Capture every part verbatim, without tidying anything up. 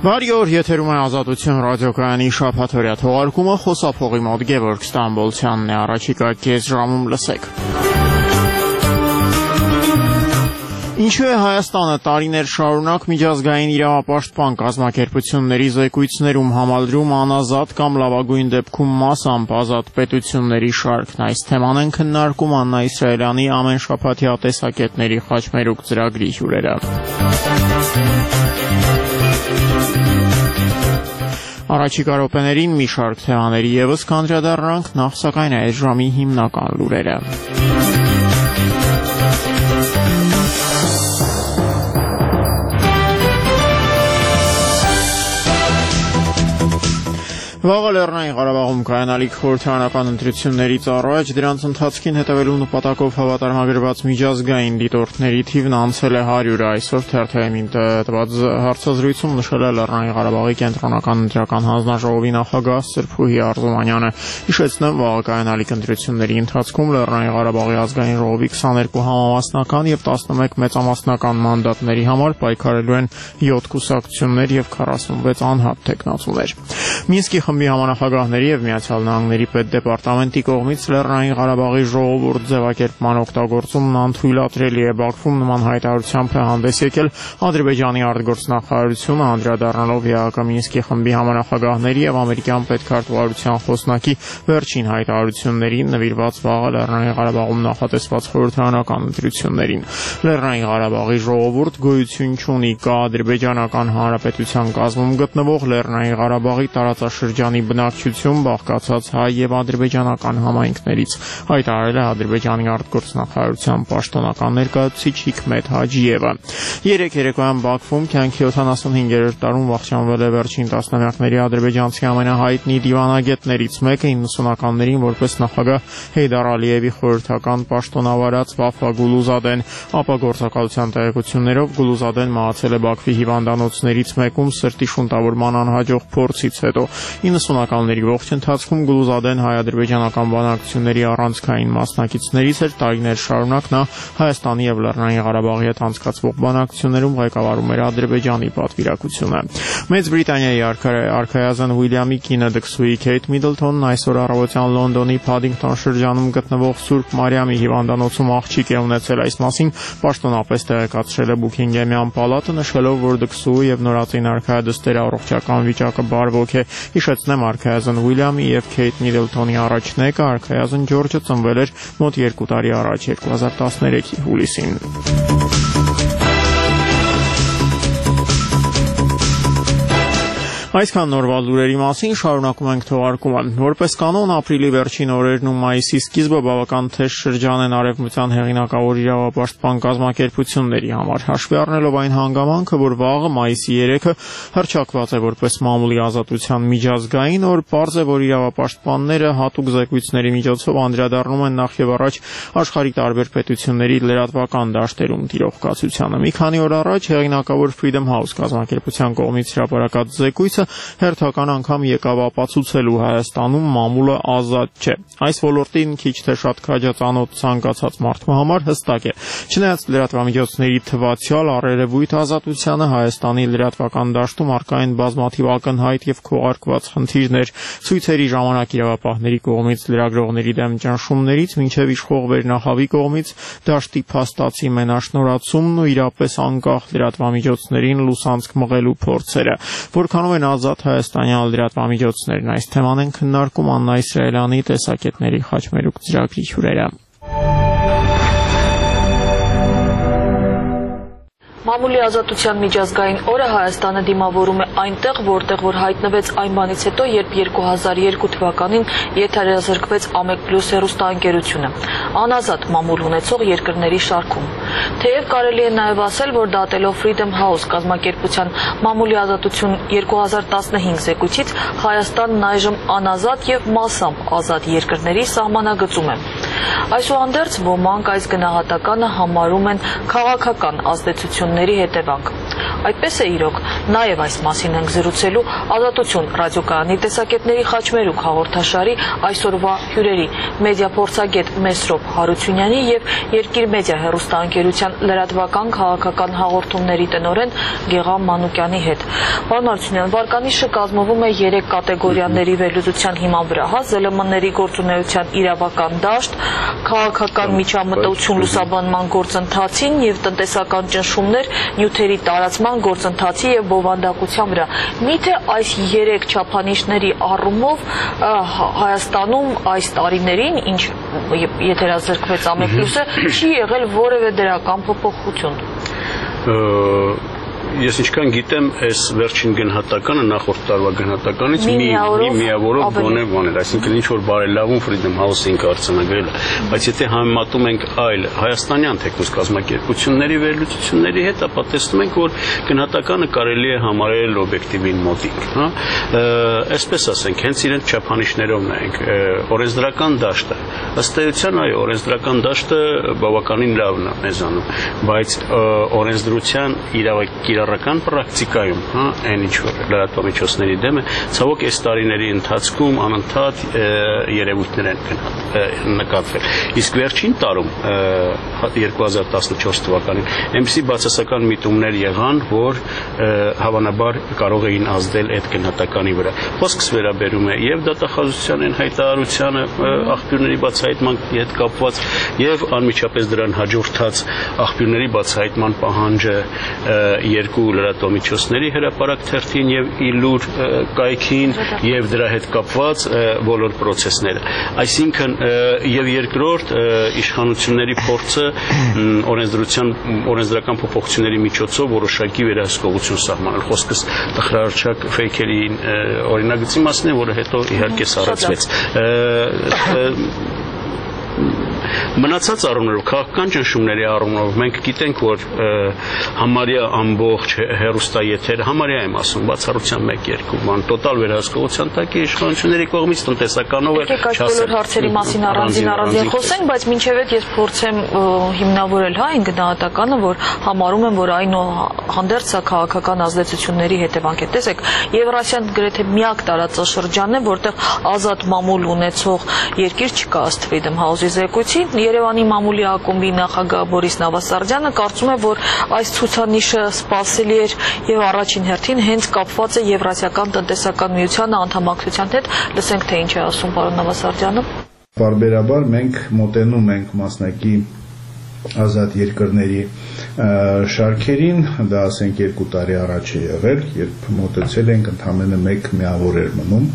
Բարի օր, եթերում է Ազատություն ռադիոկայանի շաբաթօրյա թողարկումը, խոսափողի մոտ Գևորգ Ստամբոլցյանն է, առաջիկա կես ժամում լսեք։ Ինչու է Հայաստանը տարիներ շարունակ միջազգային իրավապաշտպան կազմակերպությունների զեկույցներում համալրում անազատ կամ լավագույն դեպքում մասամբ ազատ պետությունների շարքն։ Այս թեման են քննարկում Աննա Իսրայելյանի ամեն շաբաթյա տեսակետների խաչմերուկ ծրագրի հյուրերը։ Առաջիկա րոպեներին մի շարք թեմաների ևս կանդրադառնանք, նախ սակայն այս ժամի հիմնական լուրերը։ Վաղը Լեռնային Ղարաբաղում կայանալիք խորհրդարանական ընտրություններից առաջ դրանց ընթացքին հետևելու նպատակով հավատարմագրված միջազգային դիտորդների թիվն անցել է հարյուրը։ Այսօր թերթերին տված հարցազրույցում նշել է Լեռնային Ղարաբաղի կենտրոնական ընտրական հանձնաժողովի նախագահ Սրփուհի Արզումանյանը։ Հիշեցնեմ, վաղը կայանալիք ընտրությունների ընթացքում Լեռնային Ղարաբաղի ազգային ժողովի քսաներկու համամասնական եւ տասնմեկ մեծամասնական մանդատների համար պայքարելու են յոթ կուսակցություններ եւ քառասունվեց անհատ թեկնածուներ։ Մինսկի խմբի համանախագահների եւ Միացյալ Նահանգների պետդեպարտամենտի կողմից Լեռնային Ղարաբաղի ժողովուրդ ձևակերպման օգտագործումն անթույլատրելի է։ Բաքվում նման հայտարարությամբ է հանդես եկել Ադրբեջանի արտգործնախարարությունը, անդրադառնալով ԵԱՀԿ Մինսկի խմբի համանախագահների եւ ամերիկյան պետքարտուղարության խոսնակի վերջին հայտարարություններին նվիրված վաղը Լեռնային Ղարաբաղում նախատեսված խորհրդարանական ընտրություններին։ Լեռնային Ղարաբաղի ժողովուրդ գոյություն չունի, կա Ադրբեջանական հանրապետության կազմում գտնվող Լեռնային Ղարաբաղի տարածաշրջանի բնակչություն բաղկացած հայ եւ ադրբեջանական համայնքներից, հայտարարել է Ադրբեջանի արտգործնախարարության պաշտոնական ներկայացուցիչ Հիկմեթ Հաջիևը։ Երեկ երեկոյան Բաքվում կյանքի յոթանասունհինգերորդ տարում վախճանվել է վերջին տասնամյակների ադրբեջանցի ամենահայտնի դիվանագետներից մեկը, իննսունականներին որպես նախագահ Հեյդար Ալիևի խորհրդական պաշտոնավարած Վաֆա Գուլուզադեն, ապա գործակալության տեղեկություններով Գուլուզադեն մահացել է Բաքվի հիվանդանոցներից մեկում սրտի շունտավորման անհաջող փորձից հետո։ իննսունականների ողջ ընթացքում Գուլուզադեն հայ-ադրբեջանական բանակցությունների առանցքային մասնակիցներից էր, տարիներ շարունակ նա Հայաստանի եւ Լեռնային Ղարաբաղի հետ անցկացվող բանակցություններում ղեկավարում էր Ադրբեջանի պատվիրակությունը։ Մեծ Բրիտանիայի արքայազն Ուիլյամի կինը դքսուհի Քեյթ Միդլթոնն այսօր առավոտյան Լոնդոնի Փադինգտոն շրջանում գտնվող Սուրբ Մարիամի հիվանդանոցում աղջիկ է ունեցել։ Այս մասին պաշտոնապես տեղեկացրել է Բուքինգեմյան պալատը, նշելով, որ դքսուհու եւ նորածին արքայադստերի առողջական վիճակը բարվոք է։ Հիշեցնեմ, արքայազն Ուիլյամի եւ Քեյթ Միդլթոնի առաջնեկը արքայազն Ջորջը ծնվել էր մոտ երկու տարի առաջ, երկու հազար տասներեքի հուլիսին։ Այսքան նորվա լուրերի մասին, շարունակում ենք թողարկումը։ Որպես կանոն, ապրիլի վերջին օրերն ու մայիսի սկիզբը բավական թեժ շրջան են արևմտյան հեղինակավոր իրավապաշտպան կազմակերպությունների համար, հաշվի առնելով այն հանգամանքը, որ վաղը մայիսի երեքը հռչակված է որպես մամուլի ազատության միջազգային օր, պարզ է, որ իրավապաշտպանները հատուկ զեկույցների միջոցով անդրադառնում են նախ եւ առաջ աշխարհի տարբեր պետությունների լրատվական դաշտերում տիրող կացությանը։ Մի քանի օր առաջ հեղինակավոր Freedom House կազմակերպության կողմից հրապարակած զեկույցը հերթական անգամ եկավ ապացուցելու Հայաստանում մամուլը ազատ չէ։ Այս ոլորտին քիչ թե շատ քաջածանոթ ցանկացած մարդու համար հստակ է։ Չնայած լրատվամիջոցների թվացial առերևույթ ազատությանը, Հայաստանի լրատվական դաշտում առկա են բազմաթիվ ակնհայտ եւ քողարկված խնդիրներ, ցույցերի ժամանակ իրավապահների կողմից լրագրողների դեմ ճնշումներից մինչեւ իշխող վերնախավի կողմից դաշտի փաստացի մենաշնորհացումն ու իրապես անկախ լրատվամիջոցներին լուսանցք մղելու փորձերը։ Որքանով են ազատ հայաստանյան լրատվամիջոցներն, այս թեման են քննարկում Աննա Իսրայելյանի տեսակետների խաչմերուկ ծրագրի հյուրերը։ Մամուլի ազատության միջազգային օրը Հայաստանը դիմավորում է այնտեղ, որտեղ որ հայտնվեց այն բանից հետո, երբ երկու հազար երկու թվականին եթերազրկվեց Ամեկ Պլյուս հեռուստաընկերությունը, անազատ մամուլ ունեցող երկրների շարքում։ Թեև կարելի է նաև ասել, որ դատելով Freedom House կազմակերպության մամուլի ազատություն երկու հազար տասնհինգ զեկույցից Հայաստանն այժմ անազատ եւ մասամբ ազատ երկրների սահմանագծում է։ Այսուհանդերձ ոմանք այս գնահատականը համարում են քաղաքական ազդեցությունների հետևանք։ Այդպես է իրոք, նաև այս մասին ենք զրուցելու Ազատություն ռադիոկայանի տեսակետների խաչմերուկ հաղորդաշարի այսօրվա հյուրերի մեդիա փորձագետ Մեսրոպ Հարությունյանի եւ Երկիր մեդիա հեռուստաընկերության լրատվական քաղաքական հաղորդումների տնօրեն Գեղամ Մանուկյանի հետ։ Պարոն Հարությունյան, վարկանիշը կազմվում է երեք կատեգորիաների վերլուծության հիման վրա, հա, ԶԼՄ-ների գործունեության իրավական դաշտ, քաղաքական միջամտություն լուսաբանման գործընթացին եւ տնտեսական ճնշումներ նյութերի տարածման գործընթացի եւ բովանդակության վրա։ Միթե այս երեք չափանիշների առումով Հայաստանում այս տարիներին, ինչ եթերազրկվեց ամեն պլյուսը, չի եղել որևէ դրական փոփոխություն։ Ես ինչքան գիտեմ, այս վերջին գնահատականը նախորդ տարվա գնահատականից մի միավորով բոն է բանել, այսինքն ինչ որ բարելավում Freedom House-ին կարծանագրել է, բայց եթե համեմատում ենք այլ հայաստանյան թեկուզ կազմակերպությունների վերլուծությունների հետ, ապա տեսնում ենք, որ գնահատականը կարելի է համարել օբյեկտիվին մոտիկ, հա, այսպես ասենք, հենց իրենց չափանիշներով նայենք, օրենսդրական դաշտը, ըստ էության, այո, օրենսդրական դաշտը բավականին լավն է մեզանում, բայց օրենսդրության իրավական պրակտիկայում, հա, այն ինչ որ լրատվամիջոցների դեմ է, ցավոք այս տարիների ընթացքում անընդհատ երևույթներ են նկատվել։ Իսկ վերջին տարում երկու հազար տասնչորս թվականին այնպիսի բացասական միտումներ եղան, որ հավանաբար կարող էին ազդել այդ գնահատականի վրա։ Խոսքս վերաբերում է եւ դատախազության են հայտարարությանը աղբյուրների բացահայտման հետ կապված եւ անմիջապես դրան հաջորդած աղբյուրների բացահայտման պահանջը երկու լրատվամիջոցների հրապարակ թերթին եւ Իլուր կայքին եւ դրա հետ կապված բոլոր process-ները։ Այսինքն եւ երկրորդ իշխանությունների փորձը օրենսդրության օրենսդրական փոփոխությունների միջոցով որոշակի վերահսկողություն սահմանել։ Խոսքս տխրարչակ ֆեյքերի օրինագծի մասին է, որը հետո իհարկե սառեցվեց։ Մնացած առումներով, քաղաքական ճնշումների առումներով մենք գիտենք, որ համարյա ամբողջ հեռուստաեթերը, համարյա եմ ասում, բացառությամբ մեկ-երկու բան, տոտալ վերահսկողության տակ է իշխանությունների կողմից, տնտեսականով է չասել։ Եկեք այս բոլոր հարցերի մասին առանձին առանձին խոսենք, բայց մինչև այդ ես փորձեմ հիմնավորել հա այն գնահատականը, որ համարում եմ, որ այնուհանդերձ սա քաղաքական ազդեցությունների հետևանք է։ Տեսեք, Եվրասիան գրեթե միակ տարածաշրջանն է, որտեղ ազատ մամուլ ունեցող երկիր չկա ըստ Freedom House-ի զեկույցի։ Երևանի մամուլի ակումբի նախագահ Բորիս Նավասարդյանը կարծում է, որ այս ցուցանիշը սպասելի էր եւ առաջին հերթին հենց կապված է Եվրասիական տնտեսական միությանը անդամակցության հետ։ Լսենք, թե ինչ է ասում պարոն Նավասարդյանը։ Բարբերաբար մենք մոտենում ենք մասնակի ազատ երկրների շարքերին, դա ասենք երկու տարի առաջ է եղել, երբ մոտեցել ենք, ընդամենը մեկ միավոր էր մնում։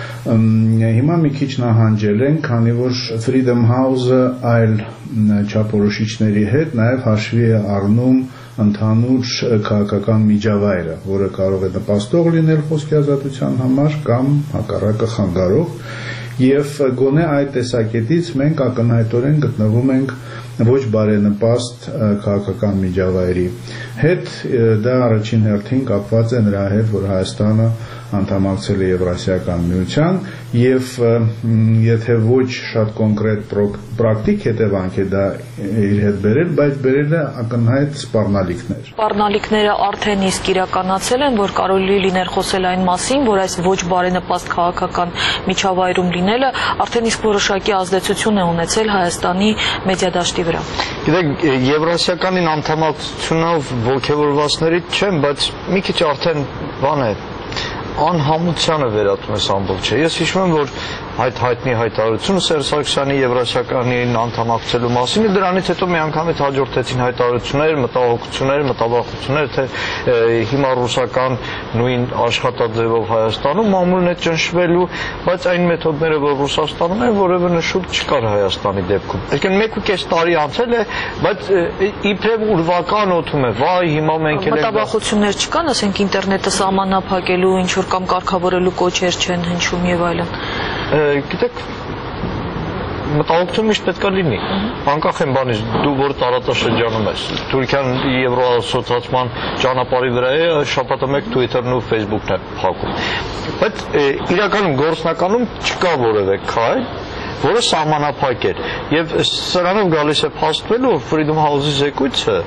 Հիմա մի քիչ նահանջել են, քանի որ Freedom House-ը այլ չափորոշիչների հետ նաև հաշվի է առնում ընդհանուր քաղաքական միջավայրը, որը կարող է նպաստող լինել խոսքի ազատության համար կամ հակառակը խանգարող, եւ գոնե այդ տեսակետից մենք ակնհայտորեն գտնվում ենք ոչ բարենպաստ քաղաքական միջավայրի հետ, դա առաջին հերթին կապված է նրա հետ, որ Հայաստանը անդամակցել է Եվրասիական միության եւ եթե ոչ շատ կոնկրետ պրակտիկ հետևանք է դա իր հետ բերել, բայց բերել է ակնհայտ սպառնալիքներ։ Սպառնալիքները արդեն իսկ իրականացել են, որ կարելի լիներ խոսել այն մասին, որ այս ոչ բարենպաստ քաղաքական միջավայրում լինելը արդեն իսկ որոշակի ազդեցություն է ունեցել Հայաստանի մեդիադաշտի վրա։ Գիտեք, Եվրասիականին անդամակցությունով ողջավորվածների չեմ, բայց մի քիչ արդեն բան է անհամությանը վերածում ես ամբողջը։ Ես հիշում եմ, որ այդ հայտնի հայտարարությունը Սերժ Սարգսյանի Եվրասիականին անդամակցելու մասին, դրանից հետո մի անգամ այդ հաջորդեցին հայտարարություններ, մտահոգություններ, մտավախություններ, թե հիմա ռուսական նույն աշխատաձևով Հայաստանում մամուլն է ճնշվելու, բայց այն մեթոդները, որ Ռուսաստանում են, որևէ նշում չկար Հայաստանի դեպքում։ Այսինքն մեկ ու կես տարի անցել է, բայց իբրև ուրվական օդում է, վայ, հիմա մենք էլ ենք մտավախություններ չկան, ասենք ինտերնետը սահմանափակելու ինչ որ կամ կարգավորելու կոչեր չեն հնչում եւ այլն։ Գիտեք, մտահոգություն միշտ պետք է լինի։ Անկախ եմ բանից, դու որ տարածաշրջանում ես, Թուրքիան եվրոասոցիացման ճանապարհի վրա է, շաբաթը մեկ Twitter-ն ու Facebook-ն է փակում։ Բայց իրականում գործնականում չկա որևէ քայլ, որը սահմանափակ էր։ Եվ սրանով գալիս է փաստվելու Freedom House-ի զեկույցը,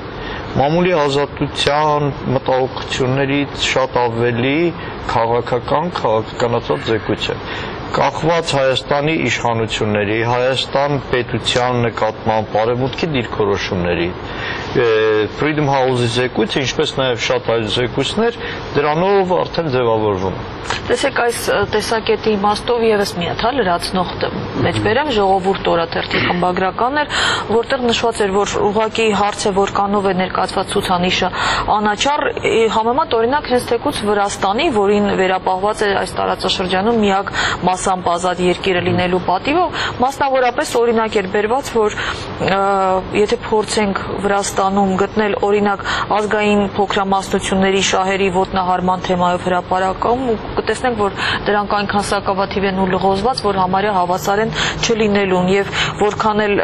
մամուլի ազատության մտահոգություններից շատ ավելի քաղաքական, քաղաքականացած զեկույց է։ Կախված Հայաստանի իշխանությունների, Հայաստան պետության նկատմամբ արևմուտքի դիրքորոշումների, Freedom House-ի զեկույցը, ինչպես նաև շատ այլ զեկույցներ, դրանով արդեն ձևավորվում է։ Տեսեք, այս տեսակետի իմաստով եւս մի հատ լրացնող մեջ բերեմ ժողովուրդ օրաթերթի խմբագրական էր, որտեղ նշված էր, որ ուղղակի հարց է, որքանով է ներկայացված ցուցանիշը անաչառ, համեմատ օրինակ հենց թեկուզ Վրաստանի, որին վերապահված է այս տարածաշրջանում միակ մասամբ ազատ երկիրը լինելու պատիվով, մասնավորապես օրինակ էր բերված, որ եթե փորձենք Վրաստանում գտնել օրինակ ազգային փոքրամասնությունների շահերի ոտնահարման թեմայով հրապարակում, կտեսնենք, որ դրանք այնքան սակավաթիվ են ու լղոզված, որ համարյա հավասար են չլինելուն եւ որքան էլ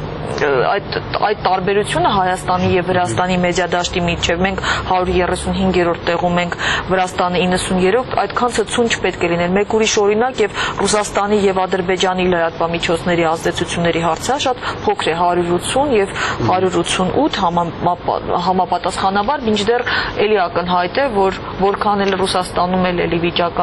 այդ այդ տարբերությունը Հայաստանի եւ Վրաստանի մեդիադաշտի միջեւ մենք հարյուր երեսունհինգերորդ տեղում ենք, Վրաստանը իննսուններորդ, այդքան ցցուն չպետք է լինել։ Մեկ ուրիշ օրինակ եւ Ռուսաստանի եւ Ադրբեջանի լրատվամիջոցների ազդեցությունների հարցը շատ փոքր է, հարյուր ութսուն եւ հարյուր ութսունութ համապատասխանաբար, մինչդեռ էլի ակնհայտ է, որ որքան էլ Ռուսաստանում էլ էլի վիճակը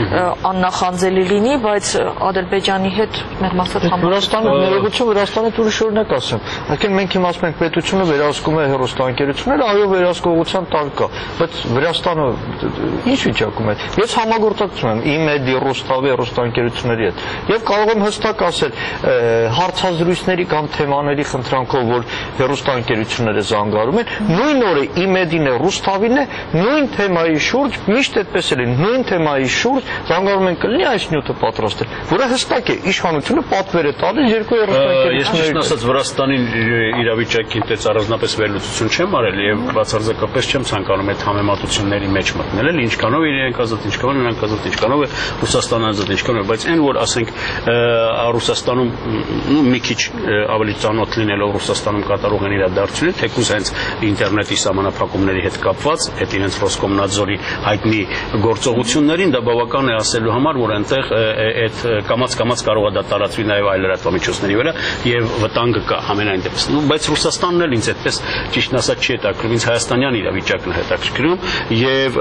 աննախանձելի լինի, բայց Ադրբեջանի հետ մեղմ ասած Վրաստանը ներողություն, Վրաստանը ուրիշ օրինակ ասեմ։ Այսինքն մենք հիմա ասում ենք պետությունը վերահսկում է հեռուստաընկերությունները, այո, վերահսկողության տակ կա, բայց Վրաստանը ինչ վիճակում է։ Ես համագործակցում եմ ԻՄԵԴ-ի, Ռոստավի հեռուստաընկերությունների հետ եւ կարող եմ հստակ ասել, հարցազրույցների կամ թեմաների խնդրանքով, որ հեռուստաընկերությունները զանգարում են, նույն օրը ԻՄԵԴ-ին է, Ռոստավին է, նույն թեմայի շուրջ, միշտ այդպես էլ է, նույն թեմայի շուրջ զանգարում են կլինի այս նյութը պատրաստել, որը հստակ է, իշխանությունը պատվեր է տալիս երկու հեռուստաընկերությունների։ Վրաստանին իրավիճակին տես առանձնապես վերլուծություն չեմ արել եւ բացարձակապես չեմ ցանկանում այդ համեմատությունների մեջ մտնել, էլ ինչքանով իրենք ազատ, ինչքանով իրանք ազատ, ինչքանով է Ռուսաստանը ազատ, ինչքանով, բայց այն որ ասենք Ռուսաստանում մի քիչ ավելի ծանոթ լինելով Ռուսաստանում կատարող են իրադարձությունները, թեկուզ հենց ինտերնետի սահմանափակումների հետ կապված, այդ իրենց Ռոսկոմնadzորի հայտնի գործողություններին, դա բավական է ասելու համար, որ այնտեղ այդ կամած-կամած կարող է դա տարածվի նաեւ այլ լրատվամիջոցների վրա եւ վտանգը կա ամենայն դեպս։ Բայց Ռուսաստանն էլ ինձ այդպես ճիշտ ասած չի հետաքրքրում, ինձ հայաստանյան իրավիճակն է հետաքրքրում եւ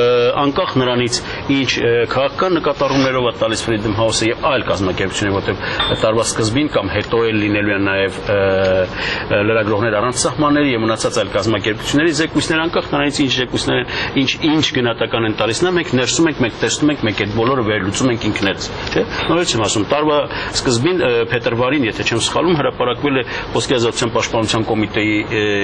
անկախ նրանից ինչ քաղաքական նկատառումներով է տալիս Freedom House-ը եւ այլ կազմակերպություններ, որտեղ տարվա սկզբին կամ հետո էլ լինելու են նաեւ լրագրողներ առանց սահմանների եւ մնացած այլ կազմակերպությունների զեկույցներ, անկախ նրանից ինչ զեկույցներ են, ինչ ինչ գնահատական են տալիս, նա մենք ներսում ենք, մենք տեսնում ենք, մենք այդ բոլորը վերլուծում ենք ինքներս, չէ՞։ Նորից եմ ասում, տարվա սկզբին փետրվարին, եթե չեմ սխալվում, հրապարակվել է Խոսքի ազատության պաշտպանության կոմիտեի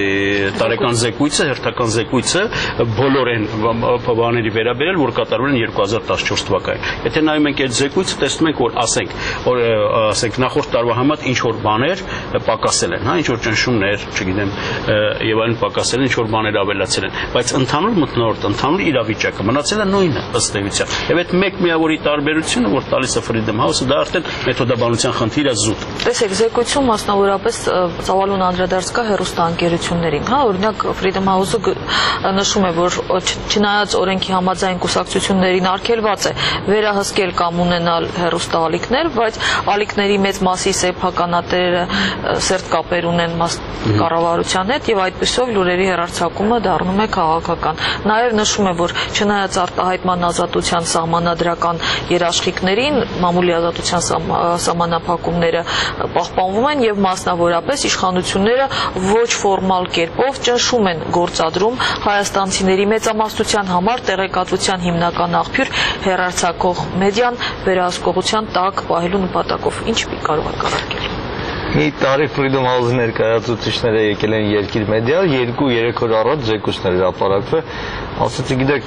տարեկան զեկույցը, հերթական զեկույցը բոլոր են բաների վերաբերել, որ կատարվել են երկու հազար տասնչորս թվականին։ Եթե նայում ենք այդ զեկույցը, տեսնում ենք, որ ասենք, որ ասենք նախորդ տարվա համեմատ ինչ որ բաներ պակասել են, հա, ինչ որ ճնշումներ, չգիտեմ, եւ այլն պակասել են, ինչ որ բաներ ավելացել են, բայց ընդհանուր մթնոլորտ, ընդհանուր իրավիճակը մնացել է նույնը ըստ էության։ Եվ այդ մեկ միավորի տարբերությունը, որ տալիս է Freedom House-ը, դա արդեն մեթոդաբանության խնդիր է զուտ։ Տեսեք, զեկույցում մասնավորապես ծավալուն անդրադարձ կա հեռուստաընկերություններին, հա, օրինակ Freedom House-ը նշում է, որ չնայած օրենքի համաձայն կուսակցություններին արգելված է վերահսկել կամ ունենալ հեռուստաալիքներ, բայց ալիքների մեծ մասի սեփականատերերը սերտ կապեր ունեն կառավարության հետ եւ այդպիսով լուրերի հեռարձակումը դառնում է քաղաքական։ Նաեւ նշում է, որ չնայած արտահայտման ազատության սահմանադրական երաշխիքներին, մամուլի ազատության սահմանափակումները պահպանվում են եւ մասնավորապես իշխանությունները ոչ ֆորմալ կերպով ճնշում են գործադրում հայաստանցիների մեծամասնության համար տեղեկատվության հիմնական աղբյուր հեռարձակող մեդիան վերահսկողության տակ պահելու նպատակով։ Ինչ կարող է կարգել։ Մի տարի Freedom House-ի ներկայացուցիչները եկել են Երկիր մեդիա, երկու-երեք օր առաջ զեկույցներ հրապարակվել, ասացի, գիտեք,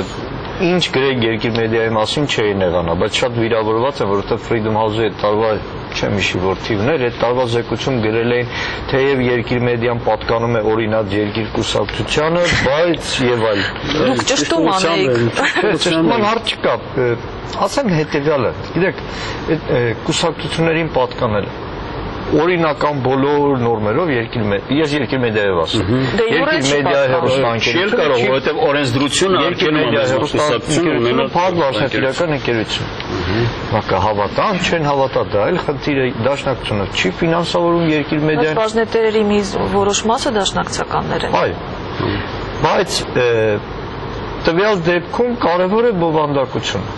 ինչ գրեք Երկիր մեդիայի մասին չէի նեղանա, բայց շատ վիրավորված եմ, որովհետև Freedom House-ի այդ տարվա չեմ հիշի որ թիվներ, այդ տարվա զեկույցում գրել էին, թեև Երկիր մեդիան պատկանում է օրինակ Երկիր կուսակցությանը, բայց եւ այլ։ Դուք ճշտում անեիք։ Ճշտման հարց չկա։ Ասեմ հետեւյալը, գիտեք, այդ կուսակցություններին պատկանել օրինական բոլոր նորմերով երկիր ես երկիր մեդիա եմ ասում։ Երկիր մեդիա հեռուստաընկերություն չի կարող, որովհետև օրենսդրությունը արգելում է հեռուստաընկերություն ունենալ փառ ընկերություն։ Բակա հավատան, չեն հավատա, դա էլ խնդիրը դաշնակցությունը չի ֆինանսավորում երկիր մեդիան։ Բաժնետերերի մի որոշ մասը դաշնակցականներ են։ Այո։ Բայց տվյալ դեպքում կարևոր է բովանդակությունը։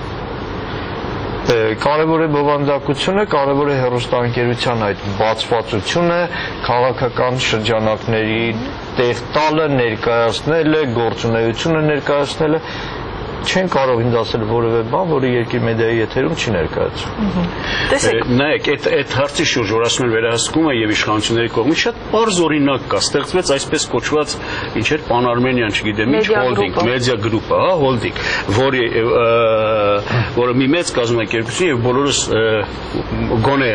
Կարևոր է բովանդակությունը, կարևոր է հեռուստաընկերության այդ բացվածությունը, քաղաքական շրջանակների տեղ տալը, ներկայացնելը, գործունեությունը ներկայացնելը, չեն կարող ինձ ասել որևէ բան, որը երկիր մեդիայի եթերում չի ներկայացվում։ Տեսեք, նայեք, այդ այդ հարցի շուրջ, որ ասում են վերահսկումը եւ իշխանությունների կողմից շատ པարզ օրինակ կա, ստեղծվեց այսպես կոչված ինչ էր Pan-Armenian, չգիտեմ ինչ, հոլդինգ, մեդիա գրուպը, հա, հոլդինգ, որի որը մի մեծ կազմակերպություն եւ բոլորս գոնե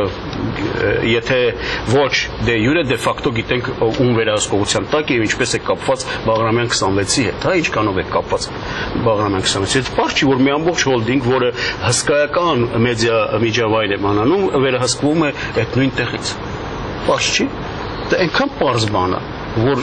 եթե ոչ դե յուրե դե ֆակտո գիտենք ում վերահսկողության տակ եւ ինչպես է կապված Բաղրամյան քսանվեցի հետ, հա, ինչքանով է կապված Բաղրամյան քսանվեցի հետ, պարզ չի, որ մի ամբողջ հոլդինգ, որը հսկայական մեդիա միջավայր է մանանում, վերահսկվում է այդ նույն տեղից։ Պարզ չի։ Դա այնքան պարզ բան է, որ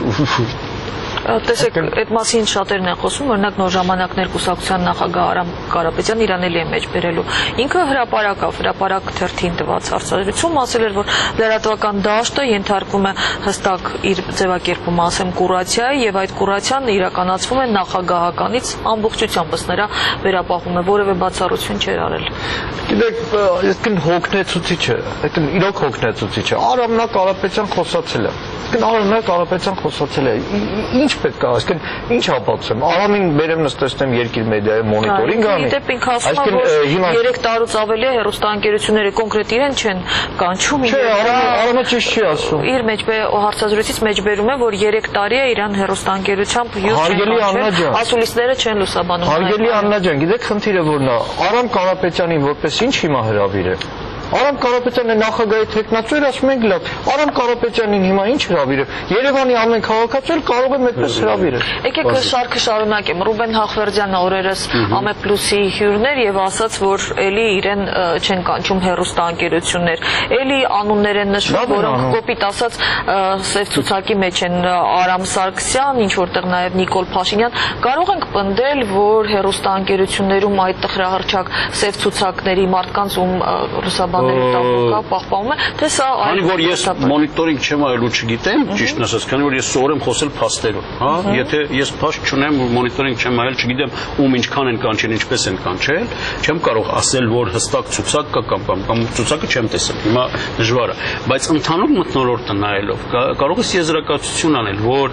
տեսեք, այդ մասին շատերն են խոսում, օրինակ նոր ժամանակներ կուսակցության նախագահ Արամ Կարապետյան իրան էլի է մեջ բերելու։ Ինքը հրապարակավ, հրապարակ թերթին տված հարցազրույցում ասել էր, որ լրատվական դաշտը ենթարկվում է հստակ իր ձևակերպումը, ասեմ, կուրացիայի, եւ այդ կուրացիան իրականացվում է նախագահականից ամբողջությամբ ըստ նրա վերապահում է, որևէ բացառություն չէր արել։ Գիտեք, այսինքն հոգնեցուցիչ է, այսինքն իրոք հոգնեցուցիչ է։ Արամնա Կարապետյան խոսացել է։ Այսինքն Արամնա Կարապետյան խոսացել է։ Ինչ պետք է, այսինքն ինչ ապացուցեմ։ Արամին բերեմ նստեցնեմ երկիր մեդիայի մոնիտորինգ անի։ Դեպ ինքը ասում է, որ երեք տարուց ավելի հեռուստաընկերությունները կոնկրետ իրեն չեն կանչում։ Չէ, Արամը ճիշտ չի ասում։ Իր մեջ հարցազրույցից մեջ բերում է, որ երեք տարի է իրան հեռուստաընկերությամբ հյուր Հարգելի Աննա ջան, ասուլիսները չեն լուսաբանում։ Հարգելի Աննա ջան, գիտեք խնդիրը որն է։ Արամ Կարապետյանին որպես ինչ հիմա հրավիր է։ Արամ Կարապետյանը նախագահի թեկնածու էր, ասում ենք լավ։ Արամ Կարապետյանին հիմա ինչ հրավիր է։ Երևանի ամեն քաղաքացու էլ կարող է այդպես հրավիրել։ Եկեք շարքը շարունակեմ։ Ռուբեն Հախվերդյանը օրերս Ամեփլուսի հյուրներ եւ ասաց, որ էլի իրեն չեն կանչում հեռուստաընկերություններ։ Էլի անուններ են նշվում, որոնք կոպիտ ասած սև ցուցակի մեջ են Արամ Սարգսյան, ինչ որտեղ նաեւ Նիկոլ Փաշինյան։ Կարող ենք պնդել, որ հեռուստաընկերություններում այդ տխրահռչակ սև ցուցակների մարդկանց ում ռուսաբանների տապուկա պահպանում է, թե սա այլ որ ես մոնիտորինգ չեմ արել ու չգիտեմ, ճիշտն ասած, քանի որ ես սովոր եմ խոսել փաստերով, հա, եթե ես փաստ չունեմ, մոնիտորինգ չեմ արել, չգիտեմ ում ինչքան են կանչել, ինչպես են կանչել, չեմ կարող ասել, որ հստակ ցուցակ կա կամ կամ ցուցակը չեմ տեսել։ Հիմա դժվար է, բայց ընդհանուր մթնոլորտը նայելով կարող ես եզրակացություն անել, որ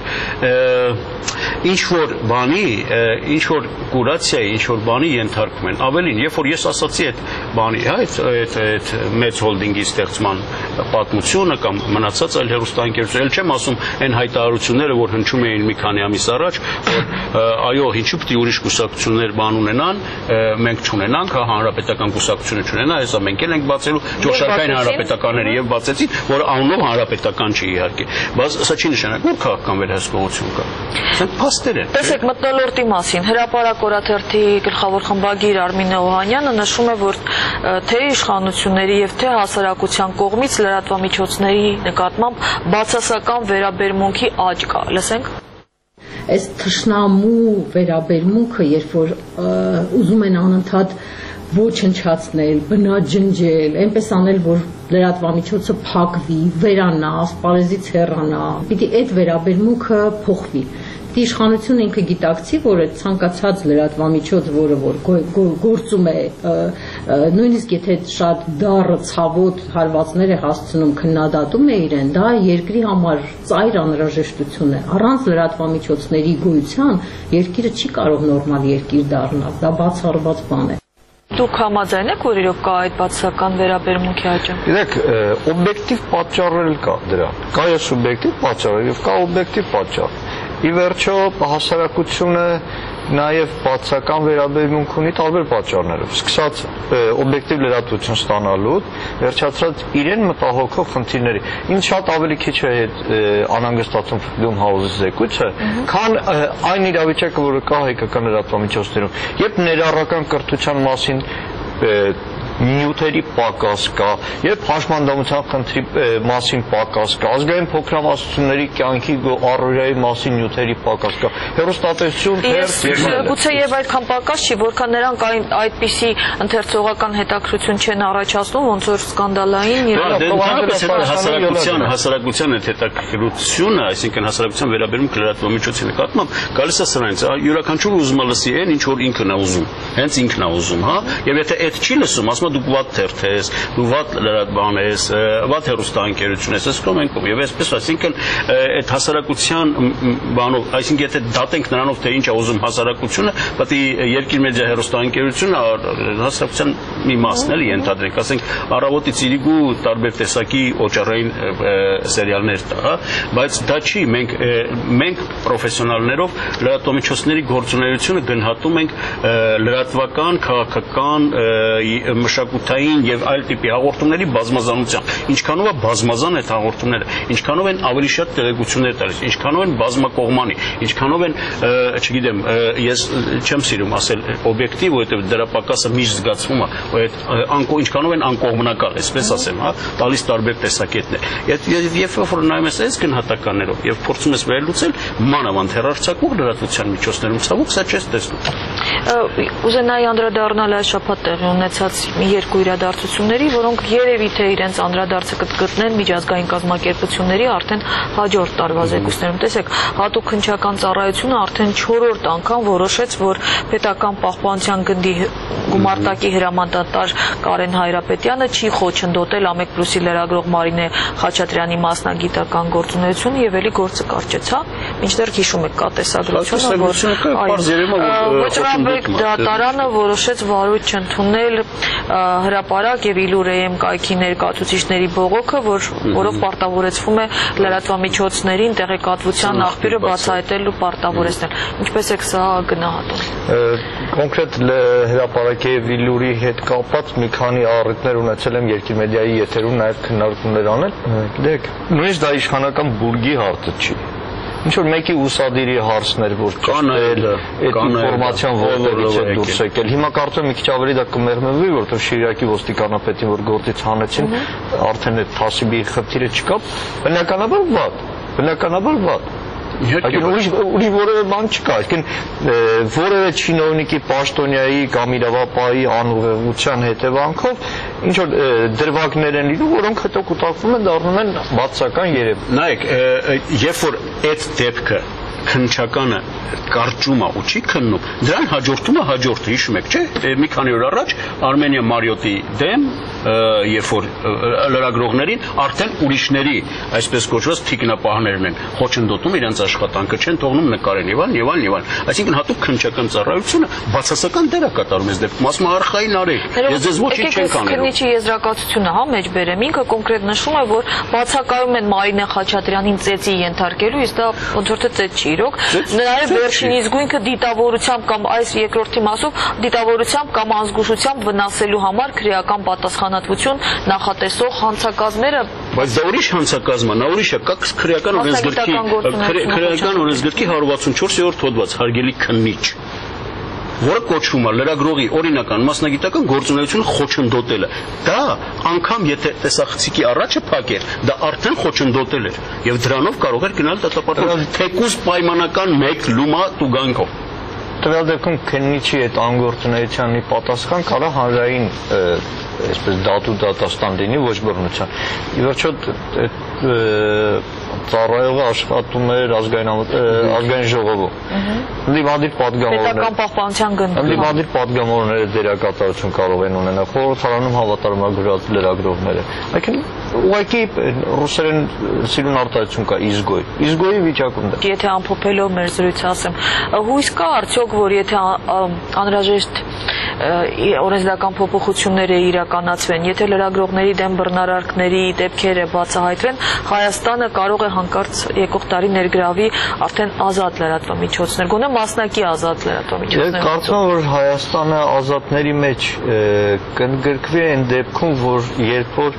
ինչ որ բանի, ինչ որ կուրացիայի, ինչ որ բանի ենթարկվում են։ Ավելին, երբ որ ես ասացի այդ բանի, հա, այդ այդ մեծ հոլդինգի ստեղծման պատմությունը կամ մնացած այլ հեռուստաընկերություններ, չեմ ասում այն հայտարարությունները, որ հնչում էին մի քանի ամիս առաջ, որ այո, ինչու՞ պիտի ուրիշ կուսակցություններ բան ունենան, մենք չունենանք, հա, հանրապետական կուսակցությունը չունենա, հեսա մենք էլ ենք բացելու ճոշարկային հանրապետականները եւ բացեցին, որ անունով հանրապետական չի իհարկե, բայց սա չի նշանակում, որ քաղաքական վերահսկողություն կա։ Սա փաստեր են։ Տեսեք, մթնոլորտի մասին հրապարակ օրաթերթի գլխավոր խմբագիր Արմինե Օհանյանը նշում է, որ թե իշխանությունների եւ թե հասարակության կողմից լրատվամիջոցների նկատմամբ բացասական վերաբերմունքի աճ կա։ Լսենք։ Այս թշնամու վերաբերմունքը, երբ որ ուզում են անընդհատ ոչնչացնել, բնաջնջել, այնպես անել, որ լրատվամիջոցը փակվի, վերանա, ասպարեզից հեռանա, պիտի այդ վերաբերմունքը փոխվի։ Իշխանությունը ինքը գիտակցի, որ այդ ցանկացած լրատվամիջոց, որը որ գործում է, նույնիսկ եթե շատ դառը ցավոտ հարվածներ է հասցնում, քննադատում է իրեն, դա երկրի համար ծայր անհրաժեշտություն է։ Առանց լրատվամիջոցների գոյության երկիրը չի կարող նորմալ երկիր դառնալ, դա բացառված բան է։ Դուք համաձայն եք, որ իրոք կա այդ բացասական վերաբերմունքի աճը։ Գիտեք, օբյեկտիվ պատճառներ կա դրան։ Կա է սուբյեկտիվ պատճառ եւ կա օբյեկտիվ պատճառ։ Ի վերջո հասարակությունը նաև բացական վերաբերմունք ունի տարբեր պատճառներով, սկսած օբյեկտիվ լրատվություն ստանալուց, վերջացրած իրեն մտահոգող խնդիրների։ Ինձ շատ ավելի քիչ է անհանգստացում Freedom House-ի զեկույցը, քան այն իրավիճակը, որը կա հայկական լրատվամիջոցներում, երբ ներառական կրթության մասին նյութերի պակաս կա, երբ հաշմանդամության խնդրի մասին պակաս կա, ազգային փոքրամասնությունների կյանքի առօրյայի մասին նյութերի պակաս կա, հեռուստատեսություն, թերթ, գուցե եւ այդքան պակաս չի, որքան նրանք այդպիսի ընթերցողական հետաքրություն չեն առաջացնում, ոնց որ սկանդալային հասարակության հասարակության հետաքրությունը, այսինքն հասարակության վերաբերում լրատվամիջոցի նկատմամբ գալիս է սրանից, յուրաքանչյուր ուզում է լսի այն, ինչ որ ինքն է ուզում, հենց ինքն է ուզում, հա, եւ եթե այդ չի լսում, ասում է դու վատ թերթ ես, դու վատ լրատվան ես, վատ հեռուստաընկերություն ես, ասում ենք եւ այսպես, այսինքն այդ հասարակության բանով, այսինքն եթե դատենք նրանով, թե ինչ է ուզում հասարակությունը, պետք է Երկիր մեդիա հեռուստաընկերությունը հասարակության մի մասն էլի ենթադրենք, ասենք առավոտից իրիկու տարբեր տեսակի օճառային սերիալներ տա, հա, բայց դա չի, մենք մենք պրոֆեսիոնալներով լրատվամիջոցների գործունեությունը գնահատում ենք լրատվական, քաղաքական, մշակութային եւ այլ տիպի հաղորդումների բազմազանությամբ, ինչքանով է բազմազան այդ հաղորդումները, ինչքանով են ավելի շատ տեղեկություններ տալիս, ինչքանով են բազմակողմանի, ինչքանով են, չգիտեմ, ես չեմ սիրում ասել օբյեկտիվ, որովհետեւ դրա պակասը միշտ զգացվում է, այդ անկո ինչքանով են անկողմնակալ, այսպես ասեմ, հա, տալիս տարբեր տեսակետներ։ Եվ երբ որ նայում ես այս գնահատականներով եւ փորձում ես վերլուծել, մանավանդ հեռարձակող լրատվության միջոցներում ցավոք սա չես տեսնում։ Ուզենայի անդրադառնալ այս շաբաթ տեղի ունեցած երկու իրադարձությունների, որոնք երևի թե իրենց անդրադարձը կգտնեն միջազգային կազմակերպությունների արդեն հաջորդ տարվա զեկույցներում։ Տեսեք, հատուկ քննչական ծառայությունը արդեն չորրորդ անգամ որոշեց, որ պետական պահպանության գնդի գումարտակի հրամանատար Կարեն Հայրապետյանը չի խոչընդոտել Ամեկ+-ի լրագրող Մարինե Խաչատրյանի մասնագիտական գործունեությունը եւ էլի գործը կարճեց, հա։ Մինչդեռ հիշում եք կա տեսագրությունը, որ Վճռաբեկ դատարանը որոշեց վարույթ չընդունել հրապարակ եւ Իլուրեյեմ կայքի ներկայացուցիչների բողոքը, որ որով պարտավորեցվում է լրատվամիջոցներին տեղեկատվության աղբյուրը բացահայտել ու պարտավորեցնել։ Ինչպես եք սա գնահատում։ Կոնկրետ հրապարակի եւ Իլուրի հետ կապված մի քանի առիթներ ունեցել եմ Երկիր մեդիայի եթերում նաեւ քննարկումներ անել։ Գիտեք, նույնիսկ դա իշխանական բուրգի հարցը չի։ Ինչ որ մեկի ուսադիրի հարցներ, որ ճշտել, այդ ինֆորմացիան որտեղից է դուրս եկել։ Հիմա կարծում եմ մի քիչ ավելի դա կմեղմեվի, որովհետև Շիրակի ոստիկանապետին, որ գործից հանեցին, արդեն այդ թասիբի խնդիրը չկա, բնականաբար վատ, բնականաբար վատ։ Ուրիշ որևէ բան չկա, այսինքն որևէ չինովնիկի պաշտոնյայի կամ իրավապահի անուղեղության հետևանքով ինչ որ դրվագներ են լինում, որոնք հետո կուտակվում են, դառնում են բացական երևույթ։ Նայեք, երբ որ այդ դեպքը քննչականը կարճում է ու չի քննում, դրան հաջորդում է հաջորդը, հիշում եք, չէ՞։ Մի քանի օր առաջ Արմենիա Մարիոտի դեմ, երբ որ լրագրողներին արդեն ուրիշների, այսպես կոչված թիկնապահներն են խոչընդոտում իրենց աշխատանքը, չեն թողնում նկարեն եւ այլն եւ այլն եւ այլն։ Այսինքն հատուկ քննչական ծառայությունը բացասական դեր է կատարում այս դեպքում, ասում է արխային արեք։ Ես ձեզ ոչինչ չեմ կանելու։ Քննիչի եզրակացությունը հա մեջ բերեմ, ինքը կոնկրետ նշում է, որ բացակայում են Մարինե Խաչատրյանին ծեծի ենթարկելու, իսկ դա ոնց որ թե ծեծ չի իրոք։ Նաեւ վերջին իսգույնքը դիտավորությամբ կամ այս երկրորդի մասով դիտավորությամբ կամ անզգուշությամբ վնասելու համար քրեական պատասխանատվություն նախատեսող հանցակազմերը։ Բայց դա ուրիշ հանցակազմ է, նա ուրիշ է, կա քրեական օրենսգրքի քրեական օրենսգրքի հարյուր վաթսունչորսերորդ հոդված հարգելի քննիչ, որը կոչվում է լրագրողի օրինական մասնագիտական գործունեությունը խոչընդոտելը։ Դա անգամ եթե տեսախցիկի առաջը փակեր, դա արդեն խոչընդոտել էր եւ դրանով կարող էր գնալ դատապարտման թեկուզ պայմանական մեկ լումա տուգանքով։ Տվյալ դեպքում քննիչի այդ անգործունեության մի պատասխան կարա հանրային այսպես դատու դատաստան լինի ոչ բռնության։ Ի վերջո այդ ծառայողը աշխատում էր ազգային ազգային ժողովում։ Ընդդիմադիր պատգամավորներ։ Պետական պահպանության գնդում։ Ընդդիմադիր պատգամավորները դերակատարություն կարող են ունենալ խորհրդարանում հավատարմագրված լրագրողները։ Այսինքն ուղղակի ռուսերեն սիրուն արտահայտություն կա իզգոյ։ Իզգոյի վիճակում դա։ Եթե ամփոփելով մեր զրույցը ասեմ, հույս կա արդյոք, որ եթե անհրաժեշտ օրենսդրական փոփոխությունները իրականացվեն, եթե լրագրողների դեմ բռնարարքների դեպքերը բացահայտվեն, Հայաստանը կարող է հանկարծ եկող տարի ներգրավի արդեն ազատ լրատվամիջոցներ, գոնե մասնակի ազատ լրատվամիջոցներ։ Ես կարծում եմ, որ Հայաստանը ազատների մեջ կընդգրկվի այն դեպքում, որ երբ որ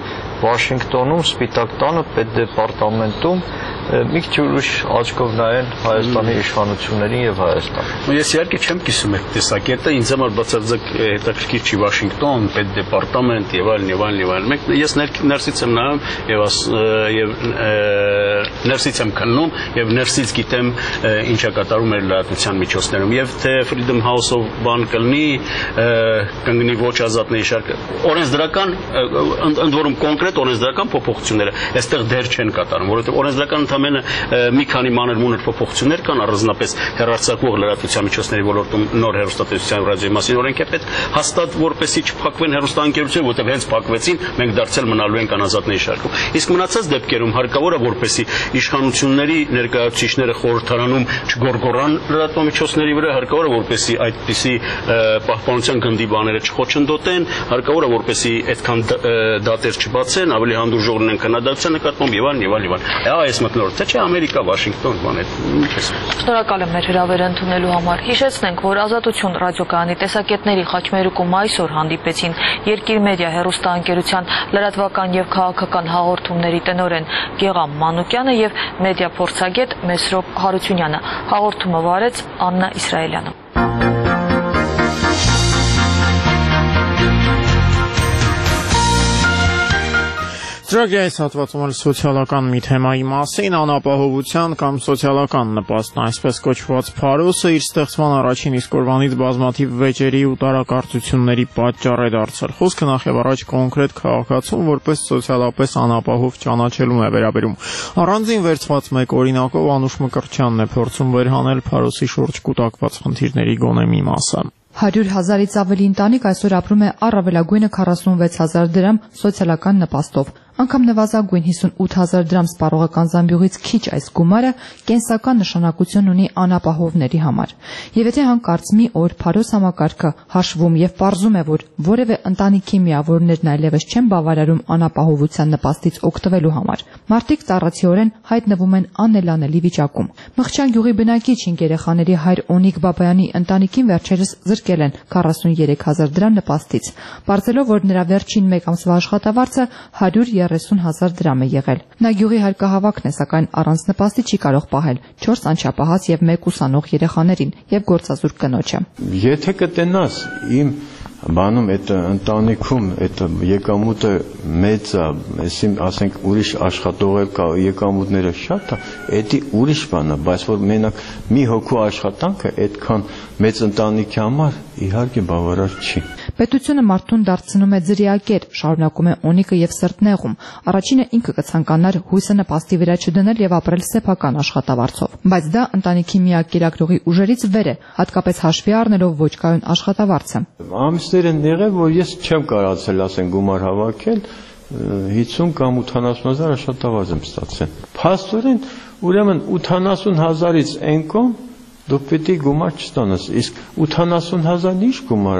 Վաշինգտոնում, Սպիտակ տանը, պետդեպարտամենտում մի քիչ ուրիշ աչքով նայեն Հայաստանի իշխանություններին եւ Հայաստան։ Ես իհարկե չեմ կիսում այդ տեսակետը, ինձ համար բացարձակ հետաքրքիր չի Վաշինգտոն, պետդեպարտամենտ եւ այլն եւ այլն եւ այլն։ Մենք ես ներսից եմ նայում եւ եւ ներսից եմ քննում եւ ներսից գիտեմ ինչա կատարում մեր լրատվության միջոցներում եւ թե Freedom House-ով բան կլինի, կընկնի ոչ ազատների շարքը։ Օրենսդրական ընդ որում կոնկրետ օրենսդրական փոփոխությունները այստեղ դեռ չեն կատարում, որովհետեւ օրենսդրական ամենը մի քանի մանր մունր փոփոխություններ կան, առանձնապես հեռարձակվող լրատվության միջոցների ոլորտում նոր հեռուստատեսության ռադիոյի մասին օրենք է պետք հաստատ որպեսի չփակվեն հեռուստաընկերությունները, որտեղ հենց փակվեցին, մենք դարձել մնալու ենք անազատների շարքում։ Իսկ մնացած դեպքերում հարկավոր է որպեսի իշխանությունների ներկայացուցիչները խորհրդարանում չգորգորան լրատվամիջոցների վրա, հարկավոր է որպեսի այդպիսի պահպանության գնդի բաները չխոչընդոտեն, հարկավոր է որպեսի այդքան դատեր չբացեն, ավելի հանդուրժող լինեն քննադատության նկատմամբ եւ այլն եւ այլն եւ այլն։ Այ այս մտնորդ թե չէ Ամերիկա, Վաշինգտոն, բան է։ Շնորհակալ եմ մեր հրավերը ընդունելու համար։ Հիշեցնենք, որ Ազատություն ռադիոկայանի տեսակետների խաչմերուկում այսօր հանդիպեցին Երկիր մեդիա հեռուստաընկերության լրատվական եւ քաղաքական հաղորդումների տնօրեն Գեգամ Մանուկյանը եւ մեդիա փորձագետ Մեսրոպ Հարությունյանը։ Հաղորդումը վարեց Աննա Իսրայելյանը։ Ծրագրի այս հատվածում էլ սոցիալական մի թեմայի մասին, անապահովության կամ սոցիալական նպաստն, այսպես կոչված Փարոսը իր ստեղծման առաջին իսկ օրվանից բազմաթիվ վեճերի ու տարակարծությունների պատճառ է դարձել։ Խոսքը նախ եւ առաջ կոնկրետ քաղաքացուն որպես սոցիալապես անապահով ճանաչելուն է վերաբերում։ Առանձին վերցված մեկ օրինակով Անուշ Մկրտչյանն է փորձում վերհանել Փարոսի շուրջ կուտակված խնդիրների գոնե մի մասը։ հարյուր հազարից ավելի ընտանիք այսօր ապրում է առավելագույնը քառասունվեց հազար դրամ սոցիալական նպաստով։ Անգամ նվազագույն հիսունութ հազար դրամ սպառողական զամբյուղից քիչ այս գումարը կենսական նշանակություն ունի անապահովների համար։ Եվ եթե հանկարծ մի օր Փարոս համակարգը հաշվում եւ պարզում է, որ որևէ ընտանիքի միավորներն այլևս չեն բավարարում անապահովության նպաստից օգտվելու համար, մարդիկ ծառացիորեն հայտնվում են անելանելի վիճակում։ Մղճան գյուղի բնակիչ հինգ երեխաների հայր Օնիկ Բաբայանի ընտանիքին վերջերս զրկել են քառասուներեք հազար դրամ նպաստից, պարզելով, որ նրա վերջին մեկ ամսվա աշխատավարձը հարյուր երեսուն հազար դրամ է եղել։ Նա գյուղի հարկահավաքն է, սակայն առանց նպաստի չի կարող պահել չորս անչափահաս եւ մեկ ուսանող երեխաներին եւ գործազուրկ կնոջը։ Եթե կտենաս իմ բանում այդ ընտանիքում այդ եկամուտը մեծ է, այսին ասենք ուրիշ աշխատող կա, եկամուտները շատ է, դա ուրիշ բան է, բայց որ մենակ մի հոգու աշխատանքը այդքան մեծ ընտանիքի համար իհարկե բավարար չի։ Պետությունը մարդուն դարձնում է ձրիակեր, շարունակում է Օնիկը եւ սրտնեղում։ Առաջինը ինքը կցանկանար հույսը նպաստի վրա չդնել եւ ապրել սեփական աշխատավարձով, բայց դա ընտանիքի միակ կերակրողի ուժերից վեր է, հատկապես հաշվի առնելով ոչ կայուն աշխատավարձը։ Ամիսներ են եղել, որ ես չեմ կարողացել, ասենք, գումար հավաքել, հիսուն կամ ութանասուն հազար աշխատավարձ եմ ստացել։ Փաստորեն, ուրեմն ութանասուն հազարից այն կողմ դու պիտի գումար չստանաս, իսկ ութանասուն հազարն ինչ գումար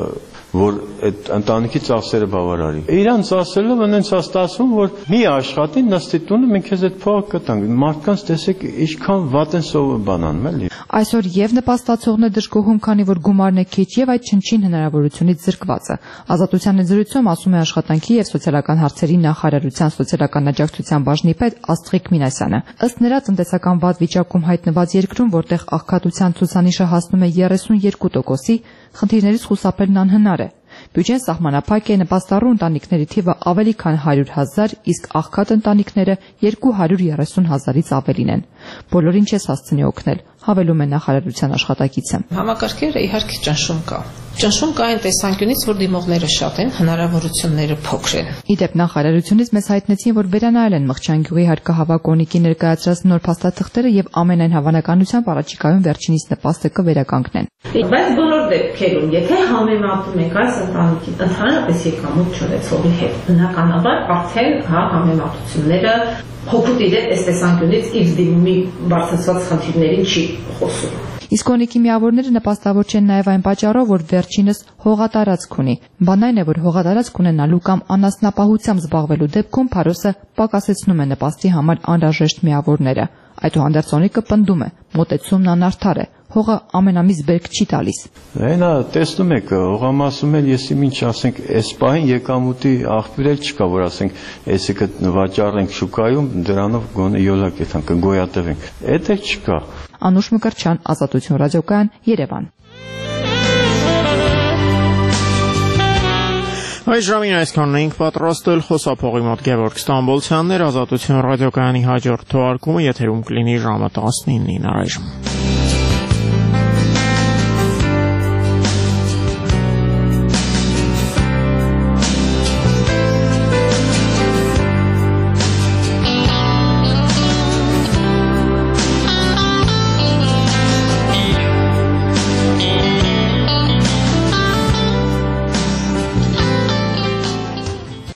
որ այդ ընտանիքի ծախսերը բավարարի։ Իրանց ասելով այնց ստացվում, որ մի աշխատի նստի տունը մենք քեզ այդ փողը կտանք։ Մարդկանց տեսեք ինչքան վատ են սովը բանանում էլի։ Այսօր եւ նպաստացողն է դժգոհում, քանի որ գումարն է քիչ եւ այդ չնչին հնարավորությունից զրկված է։ Ազատության զրույցում ասում է աշխատանքի եւ սոցիալական հարցերի նախարարության սոցիալական աջակցության բաժնի պետ Աստղիկ Մինասյանը։ Ըստ նրա, տնտեսական վատ վիճակում հայտնված երկրում, որտեղ աղքատության ցուցանիշը հասնում է երեսունյոթ տոկոսի, խնդիրներից խուսափելն անհնար է։ Բյուջեն սահմանափակ է, նպաստառու ընտանիքների թիվը ավելի քան հարյուր հազար, իսկ աղքատ ընտանիքները երկու հարյուր երեսուն հազարից ավելին են։ Բոլորին չես հասցնի օգնել, հավելում է նախարարության աշխատակիցը։ Համակարգերը իհարկե ճնշում կա։ Ճնշում կա այն տեսանկյունից, որ դիմողները շատ են, հնարավորությունները փոքր են։ Իդեպ նախարարությունից մեզ հայտնեցին, որ վերանայել են Մղճան գյուղի հարկահավաք Օնիկի ներկայացրած նոր փաստաթղթերը եւ ամենայն հավանականությամբ առաջիկայում վերջինիս նպաստը կվերականգնեն։ Բայց բոլոր դեպքերում, եթե համեմատում ենք այս ընտանիքի ընդհանրապես եկամուտ չունեցողի հետ, բնականաբար արդեն հա համեմատությունները հոգուտ իրեն այս տեսանկյունից իր դիմումի բարձրացված խնդիրներին չի խոսում։ Իսկ Օնիկի միավորները նպաստավոր չեն նաև այն պատճառով, որ վերջինս հողատարածք ունի։ Բան այն է, որ հողատարածք ունենալու կամ անասնապահությամբ զբաղվելու դեպքում Փարոսը պակասեցնում է նպաստի համար անհրաժեշտ միավորները։ Այդուհանդերձ Օնիկը պնդում է, մոտեցումն անարդար է։ հողը ամենամիզ բերք չի տալիս։ Այնա տեսնում եք, հողամասում էլ եսի ինչ ասենք, այս պահին եկամուտի աղբյուր էլ չկա, որ ասենք, այսինքն վաճառենք շուկայում, դրանով գոնե յոլակ եթան կգոյատևենք։ Այդ էլ չկա։ Անուշ Մկրտչյան, Ազատություն ռադիոկայան, Երևան։ Այս ժամին այսքանն էինք պատրաստել, խոսափողի մոտ Գևորգ Ստամբոլցյանն էր, Ազատություն ռադիոկայանի հաջորդ թողարկումը եթերում կլինի ժամը տասնինին առայժմ։